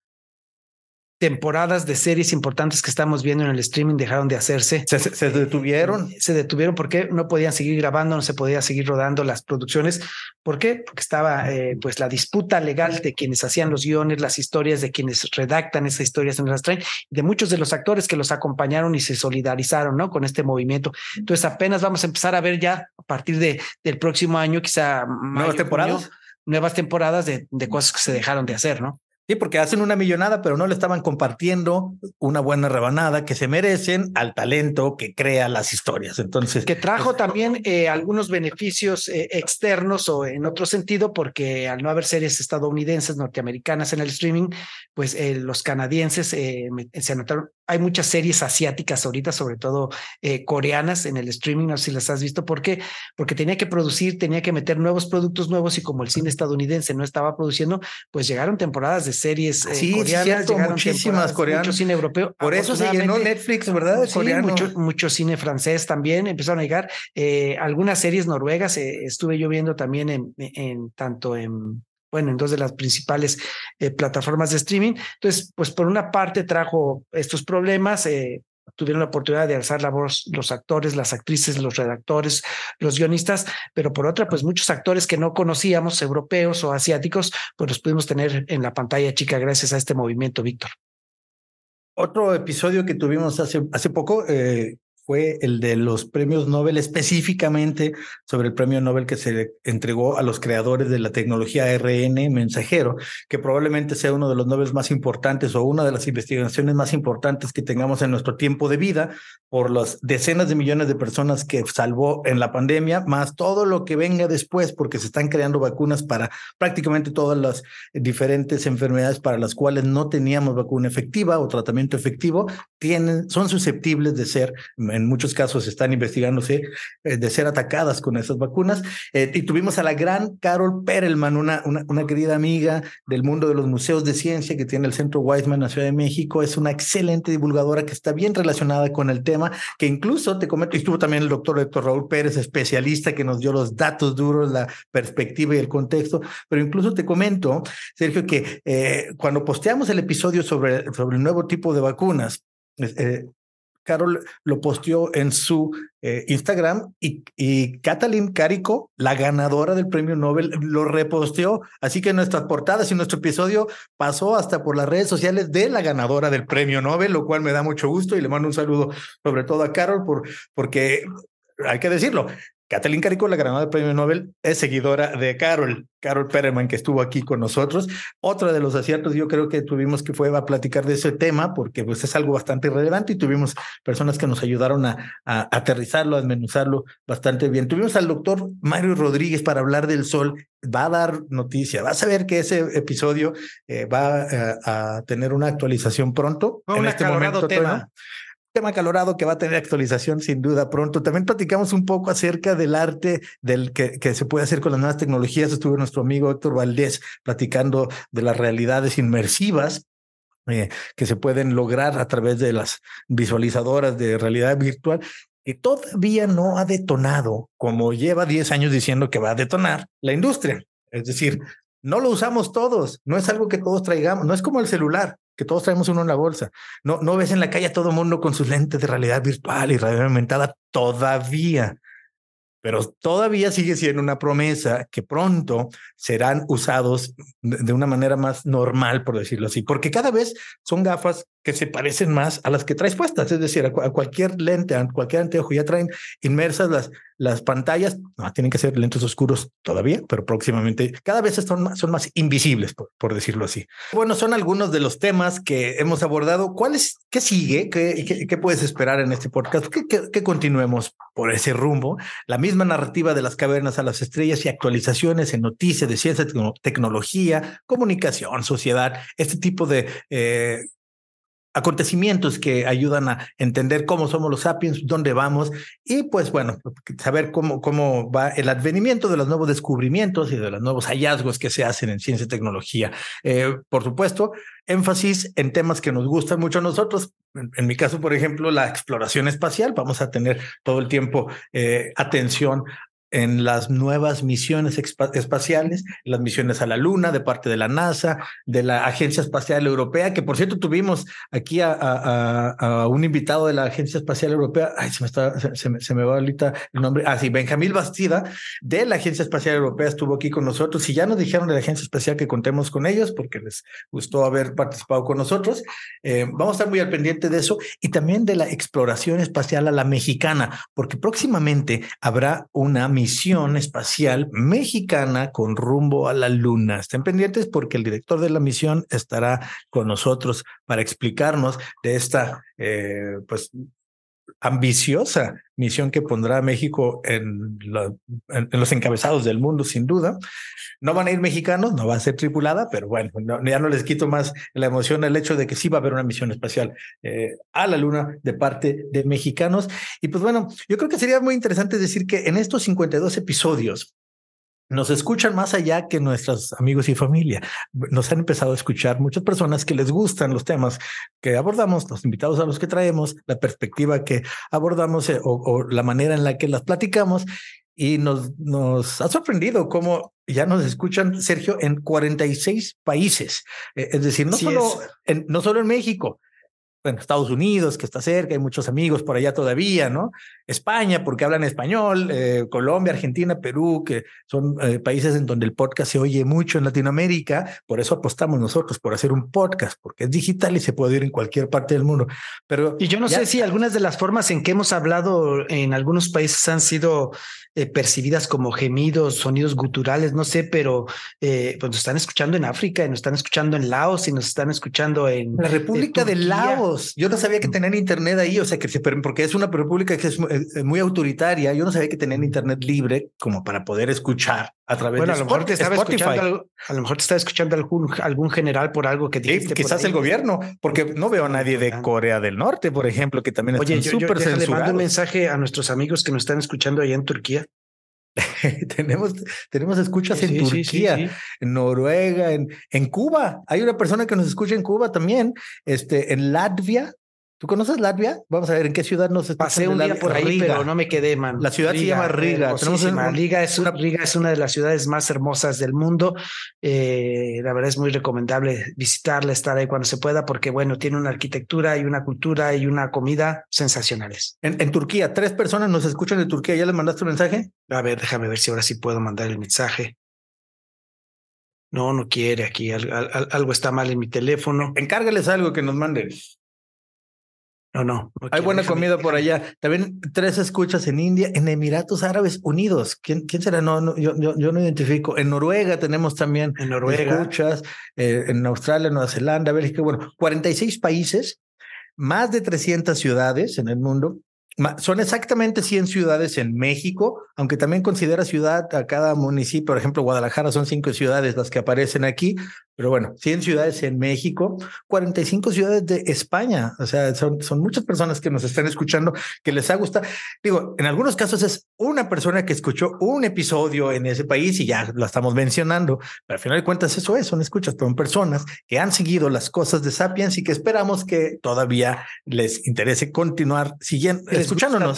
temporadas de series importantes que estamos viendo en el streaming dejaron de hacerse? Se, se, se detuvieron. Eh, se detuvieron porque no podían seguir grabando, no se podía seguir rodando las producciones. ¿Por qué? Porque estaba eh, pues la disputa legal de quienes hacían los guiones, las historias, de quienes redactan esas historias en las traen, de muchos de los actores que los acompañaron y se solidarizaron, ¿no?, con este movimiento. Entonces apenas vamos a empezar a ver ya a partir de, del próximo año, quizá mayo, nuevas temporadas, junio, nuevas temporadas de, de cosas que se dejaron de hacer, ¿no? Sí, porque hacen una millonada, pero no le estaban compartiendo una buena rebanada que se merecen al talento que crea las historias. Entonces, que trajo también eh, algunos beneficios eh, externos o en otro sentido, porque al no haber series estadounidenses, norteamericanas en el streaming, pues eh, los canadienses eh, se anotaron. Hay muchas series asiáticas ahorita, sobre todo eh, coreanas en el streaming, no sé si las has visto. ¿Por qué? Porque tenía que producir, tenía que meter nuevos productos nuevos y como el cine estadounidense no estaba produciendo, pues llegaron temporadas de series eh, sí, coreanas, cierto, llegaron muchísimas coreanas, mucho cine europeo. Por eso se llenó Netflix, ¿verdad? Sí, coreano. Mucho, mucho cine francés también empezaron a llegar. Eh, algunas series noruegas eh, estuve yo viendo también en, en tanto en bueno, en dos de las principales eh, plataformas de streaming. Entonces, pues por una parte trajo estos problemas, eh, tuvieron la oportunidad de alzar la voz los actores, las actrices, los redactores, los guionistas, pero por otra, pues muchos actores que no conocíamos, europeos o asiáticos, pues los pudimos tener en la pantalla chica gracias a este movimiento, Víctor. Otro episodio que tuvimos hace, hace poco eh, fue el de los premios Nobel, específicamente sobre el premio Nobel que se entregó a los creadores de la tecnología A R N mensajero, que probablemente sea uno de los Nobel más importantes o una de las investigaciones más importantes que tengamos en nuestro tiempo de vida, por las decenas de millones de personas que salvó en la pandemia, más todo lo que venga después, porque se están creando vacunas para prácticamente todas las diferentes enfermedades para las cuales no teníamos vacuna efectiva o tratamiento efectivo, tienen, son susceptibles de ser, en muchos casos están investigándose, eh, de ser atacadas con esas vacunas. Eh, y tuvimos a la gran Carol Perelman, una, una, una querida amiga del mundo de los museos de ciencia que tiene el Centro Weizmann en la Ciudad de México. Es una excelente divulgadora que está bien relacionada con el tema, que incluso te comento, estuvo también el doctor Héctor Raúl Pérez, especialista que nos dio los datos duros, la perspectiva y el contexto, pero incluso te comento, Sergio, que eh, cuando posteamos el episodio sobre, sobre el nuevo tipo de vacunas, eh, Carol lo posteó en su eh, Instagram y, y Katalin Karikó, la ganadora del premio Nobel, lo reposteó. Así que nuestras portadas y nuestro episodio pasó hasta por las redes sociales de la ganadora del premio Nobel, lo cual me da mucho gusto y le mando un saludo sobre todo a Carol por, porque hay que decirlo. Katalin Karikó, la ganadora del premio Nobel, es seguidora de Carol, Carol Perelman, que estuvo aquí con nosotros. Otro de los aciertos yo creo que tuvimos que fue a platicar de ese tema, porque pues es algo bastante relevante y tuvimos personas que nos ayudaron a, a aterrizarlo, a desmenuzarlo bastante bien. Tuvimos al doctor Mario Rodríguez para hablar del sol. Va a dar noticia, vas a ver que ese episodio eh, va a, a tener una actualización pronto. Fue un en este acalorado momento, tema. Toño, tema acalorado que va a tener actualización sin duda pronto. También platicamos un poco acerca del arte del que, que se puede hacer con las nuevas tecnologías. Estuvo nuestro amigo Héctor Valdés platicando de las realidades inmersivas eh, que se pueden lograr a través de las visualizadoras de realidad virtual, que todavía no ha detonado, como lleva diez años diciendo que va a detonar la industria. Es decir, no lo usamos todos, no es algo que todos traigamos, no es como el celular, que todos traemos uno en la bolsa. No, no ves en la calle a todo el mundo con sus lentes de realidad virtual y realidad aumentada todavía, pero todavía sigue siendo una promesa que pronto serán usados de una manera más normal, por decirlo así, porque cada vez son gafas que se parecen más a las que traes puestas, es decir, a, a cualquier lente, a cualquier anteojo ya traen inmersas las, las pantallas, no, tienen que ser lentes oscuros todavía, pero próximamente cada vez son más, son más invisibles, por, por decirlo así. Bueno, son algunos de los temas que hemos abordado. ¿Cuál es, qué sigue? ¿Qué, qué, qué puedes esperar en este podcast? Que, que, que continuemos por ese rumbo, la misma narrativa de las cavernas a las estrellas y actualizaciones en noticias de ciencia, tecno, tecnología, comunicación, sociedad, este tipo de eh, acontecimientos que ayudan a entender cómo somos los sapiens, dónde vamos y pues bueno, saber cómo, cómo va el advenimiento de los nuevos descubrimientos y de los nuevos hallazgos que se hacen en ciencia y tecnología. Eh, por supuesto, énfasis en temas que nos gustan mucho a nosotros. En, en mi caso, por ejemplo, la exploración espacial. Vamos a tener todo el tiempo eh, atención en las nuevas misiones espaciales, las misiones a la Luna de parte de la NASA, de la Agencia Espacial Europea, que por cierto tuvimos aquí a, a, a un invitado de la Agencia Espacial Europea, ay, se me está, se, se, me, se me va ahorita el nombre, ah, sí, Benjamín Bastida, de la Agencia Espacial Europea, estuvo aquí con nosotros y ya nos dijeron de la Agencia Espacial que contemos con ellos porque les gustó haber participado con nosotros. Eh, vamos a estar muy al pendiente de eso y también de la exploración espacial a la mexicana, porque próximamente habrá una misión espacial mexicana con rumbo a la Luna. Estén pendientes porque el director de la misión estará con nosotros para explicarnos de esta eh, pues ambiciosa misión que pondrá a México en, la, en, en los encabezados del mundo, sin duda. No van a ir mexicanos, no va a ser tripulada, pero bueno, no, ya no les quito más la emoción el hecho de que sí va a haber una misión espacial eh, a la Luna de parte de mexicanos. Y pues bueno, yo creo que sería muy interesante decir que en estos cincuenta y dos episodios nos escuchan más allá que nuestros amigos y familia. Nos han empezado a escuchar muchas personas que les gustan los temas que abordamos, los invitados a los que traemos, la perspectiva que abordamos eh, o, o la manera en la que las platicamos. Y nos, nos ha sorprendido cómo ya nos escuchan, Sergio, en cuarenta y seis países. Eh, es decir, no solo, en, no solo en México. Bueno, Estados Unidos, que está cerca, hay muchos amigos por allá todavía, ¿no? España, porque hablan español, eh, Colombia, Argentina, Perú, que son eh, países en donde el podcast se oye mucho en Latinoamérica. Por eso apostamos nosotros por hacer un podcast, porque es digital y se puede oír en cualquier parte del mundo. Pero y yo no ya... sé si algunas de las formas en que hemos hablado en algunos países han sido eh, percibidas como gemidos, sonidos guturales, no sé, pero eh, pues nos están escuchando en África, y nos están escuchando en Laos y nos están escuchando en la República de, de Laos. Yo no sabía que tenían internet ahí, o sea, que se, porque es una república que es muy autoritaria. Yo no sabía que tenían internet libre como para poder escuchar a través bueno, de a lo mejor te estaba Spotify. Escuchando, a lo mejor te estaba escuchando algún, algún general por algo que dijiste. Sí, quizás el gobierno, porque no veo a nadie de Corea del Norte, por ejemplo, que también Oye, están yo, súper yo, censurados. Le mando un mensaje a nuestros amigos que nos están escuchando allá en Turquía. tenemos, tenemos escuchas sí, en sí, Turquía, sí, sí, sí. en Noruega, en, en Cuba. Hay una persona que nos escucha en Cuba también, este, en Latvia. ¿Tú conoces Latvia? Vamos a ver en qué ciudad nos pasé un día por ahí, Riga. Pero no me quedé, man. La ciudad Riga, se llama Riga. Tenemos una... Riga, es una... Riga es una de las ciudades más hermosas del mundo. Eh, la verdad es muy recomendable visitarla, estar ahí cuando se pueda, porque bueno, tiene una arquitectura y una cultura y una comida sensacionales. En, en Turquía, tres personas nos escuchan de Turquía. ¿Ya les mandaste un mensaje? A ver, déjame ver si ahora sí puedo mandar el mensaje. No, no quiere aquí. Al, al, algo está mal en mi teléfono. Encárgales algo que nos manden. No, no. no Hay buena comida por allá. También tres escuchas en India, en Emiratos Árabes Unidos. ¿Quién, quién será? No, no yo, yo, yo no identifico. En Noruega tenemos también en Noruega. escuchas. Eh, en Australia, Nueva Zelanda, Bélgica. Bueno, cuarenta y seis países, más de trescientas ciudades en el mundo. Son exactamente cien ciudades en México, aunque también considera ciudad a cada municipio. Por ejemplo, Guadalajara son cinco ciudades las que aparecen aquí, pero bueno, cien ciudades en México, cuarenta y cinco ciudades de España. O sea, son, son muchas personas que nos están escuchando, que les ha gustado. Digo, en algunos casos es una persona que escuchó un episodio en ese país y ya lo estamos mencionando, pero al final de cuentas eso es, son escuchas, son personas que han seguido las cosas de Sapiens y que esperamos que todavía les interese continuar siguiendo. Escuchándonos. Tu,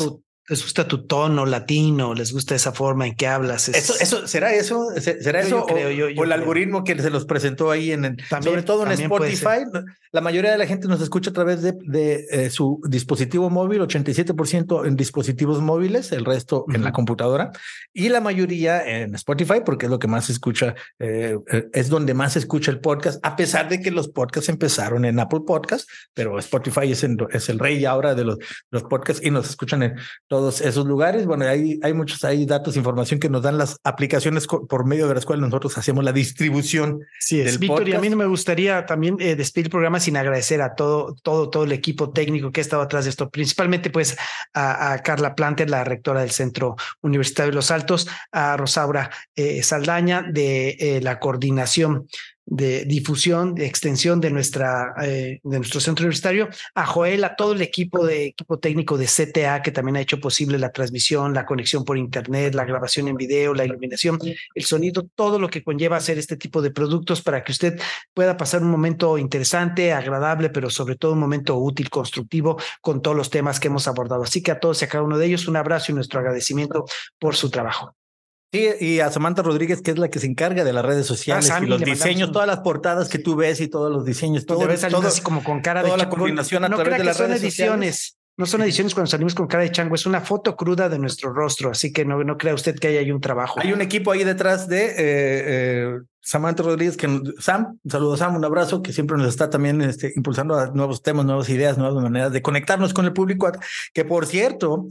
les gusta tu tono latino, les gusta esa forma en que hablas. Es... Eso, eso, ¿será eso? ¿Será yo, eso? Yo creo, o, yo, yo o el creo. algoritmo que se los presentó ahí en el, también, sobre todo en Spotify. La mayoría de la gente nos escucha a través de, de eh, su dispositivo móvil, ochenta y siete por ciento en dispositivos móviles, el resto uh-huh. en la computadora, y la mayoría en Spotify, porque es lo que más se escucha, eh, es donde más se escucha el podcast, a pesar de que los podcasts empezaron en Apple Podcasts, pero Spotify es, en, es el rey ahora de los, los podcasts y nos escuchan en todos esos lugares. Bueno, hay, hay muchos hay datos, información que nos dan las aplicaciones por medio de las cuales nosotros hacemos la distribución. Sí, es, del Víctor, podcast. Y a mí no me gustaría también eh, despedir el programa sin agradecer a todo, todo, todo el equipo técnico que ha estado atrás de esto, principalmente pues a, a Carla Planter, la rectora del Centro Universitario de Los Altos, a Rosaura eh, Saldaña de eh, la coordinación de difusión, de extensión de nuestra eh, de nuestro centro universitario, a Joel, a todo el equipo de equipo técnico de C T A que también ha hecho posible la transmisión, la conexión por internet, la grabación en video, la iluminación, el sonido, todo lo que conlleva hacer este tipo de productos para que usted pueda pasar un momento interesante, agradable, pero sobre todo un momento útil, constructivo con todos los temas que hemos abordado. Así que a todos y a cada uno de ellos un abrazo y nuestro agradecimiento por su trabajo. Sí, y a Samantha Rodríguez, que es la que se encarga de las redes sociales ah, Sammy, y los diseños, un... todas las portadas que tú ves y todos los diseños, todo, debe salir todo, así como con cara toda de la coordinación a no través de las son redes ediciones. sociales. No son ediciones cuando salimos con cara de chango, es una foto cruda de nuestro rostro, así que no, no crea usted que hay ahí un trabajo. Hay un equipo ahí detrás de eh, eh, Samantha Rodríguez, que Sam, un saludo Sam, un abrazo, que siempre nos está también este, impulsando a nuevos temas, nuevas ideas, nuevas maneras de conectarnos con el público, que por cierto...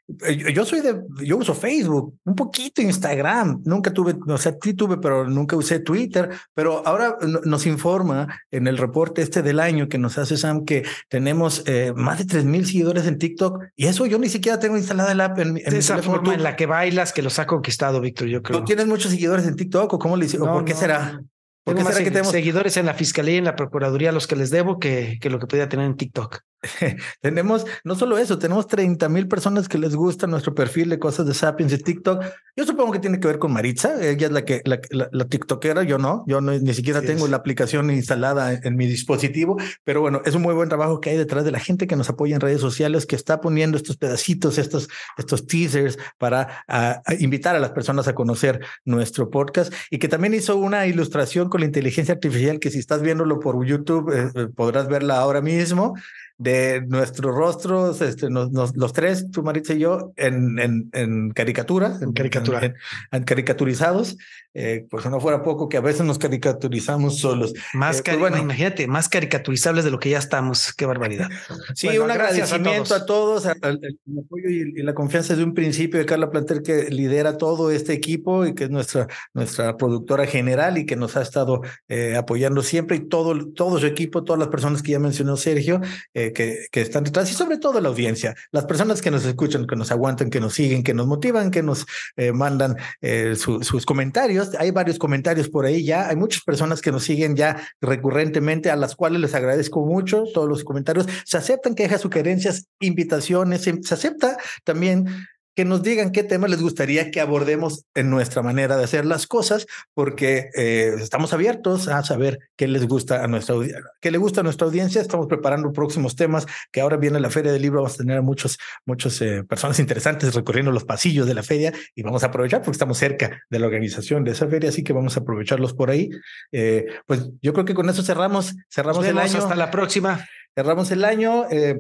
Yo soy de, yo uso Facebook, un poquito Instagram, nunca tuve, o sea, sí tuve, pero nunca usé Twitter, pero ahora nos informa en el reporte este del año que nos hace Sam que tenemos eh, más de tres mil seguidores en TikTok y eso yo ni siquiera tengo instalada el app en, en de esa forma en la que bailas que los ha conquistado, Víctor, yo creo. ¿Tú tienes muchos seguidores en TikTok o cómo le hiciste? No, ¿O por qué no, será? No. ¿Por qué será que tenemos seguidores en la fiscalía y en la procuraduría a los que les debo que, que lo que podía tener en TikTok? Tenemos, no solo eso, tenemos treinta mil personas que les gusta nuestro perfil de Cosas de Sapiens de TikTok. Yo supongo que tiene que ver con Maritza, ella es la que la, la, la tiktokera, yo no, yo no, ni siquiera sí tengo es. la aplicación instalada en, en mi dispositivo, pero bueno, es un muy buen trabajo que hay detrás de la gente que nos apoya en redes sociales, que está poniendo estos pedacitos, estos, estos teasers para a, a invitar a las personas a conocer nuestro podcast y que también hizo una ilustración con la inteligencia artificial que si estás viéndolo por YouTube eh, podrás verla ahora mismo, de nuestros rostros, este, nos, nos, los tres, tú, Maritza y yo, en, en, en caricatura, en, caricatura. en, en caricaturizados, eh, pues si no fuera poco que a veces nos caricaturizamos solos. Más eh, cari- pues bueno, imagínate, más caricaturizables de lo que ya estamos, qué barbaridad. Sí, bueno, un agradecimiento a todos, a todos al, al apoyo y, y la confianza desde un principio de Carla Planter, que lidera todo este equipo y que es nuestra, nuestra productora general y que nos ha estado eh, apoyando siempre, y todo, todo su equipo, todas las personas que ya mencionó Sergio, eh, Que, que están detrás y sobre todo la audiencia, las personas que nos escuchan, que nos aguantan, que nos siguen, que nos motivan, que nos eh, mandan eh, su, sus comentarios. Hay varios comentarios por ahí ya, hay muchas personas que nos siguen ya recurrentemente, a las cuales les agradezco mucho todos los comentarios. Se aceptan quejas, sugerencias, invitaciones, se acepta también que nos digan qué temas les gustaría que abordemos en nuestra manera de hacer las cosas, porque eh, estamos abiertos a saber qué les gusta a nuestra audiencia, qué le gusta a nuestra audiencia. Estamos preparando próximos temas, que ahora viene la Feria del Libro, vamos a tener a muchos, muchos eh, personas interesantes recorriendo los pasillos de la feria y vamos a aprovechar porque estamos cerca de la organización de esa feria, así que vamos a aprovecharlos por ahí. Eh, pues yo creo que con eso cerramos, cerramos el año. Hasta la próxima. Cerramos el año. Eh,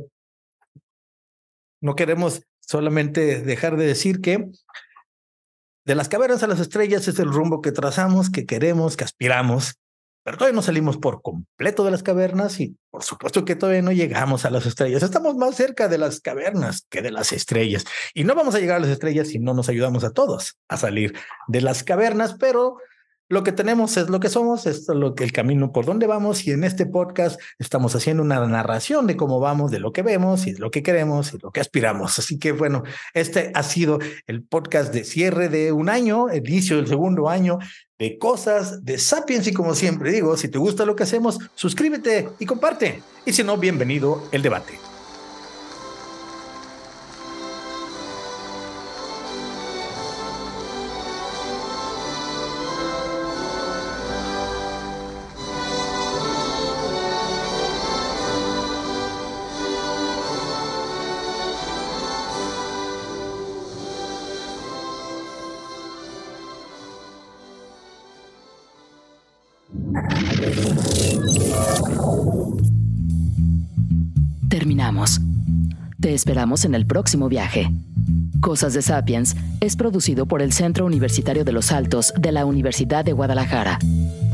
no queremos solamente dejar de decir que de las cavernas a las estrellas es el rumbo que trazamos, que queremos, que aspiramos, pero todavía no salimos por completo de las cavernas y por supuesto que todavía no llegamos a las estrellas. Estamos más cerca de las cavernas que de las estrellas y no vamos a llegar a las estrellas si no nos ayudamos a todos a salir de las cavernas, pero lo que tenemos es lo que somos, es lo que el camino por donde vamos, y en este podcast estamos haciendo una narración de cómo vamos, de lo que vemos y de lo que queremos y lo que aspiramos. Así que bueno, este ha sido el podcast de cierre de un año, el inicio del segundo año de Cosas de Sapiens, y como siempre digo, si te gusta lo que hacemos, suscríbete y comparte, y si no, bienvenido el debate. Terminamos. Te esperamos en el próximo viaje. Cosas de Sapiens es producido por el Centro Universitario de los Altos de la Universidad de Guadalajara.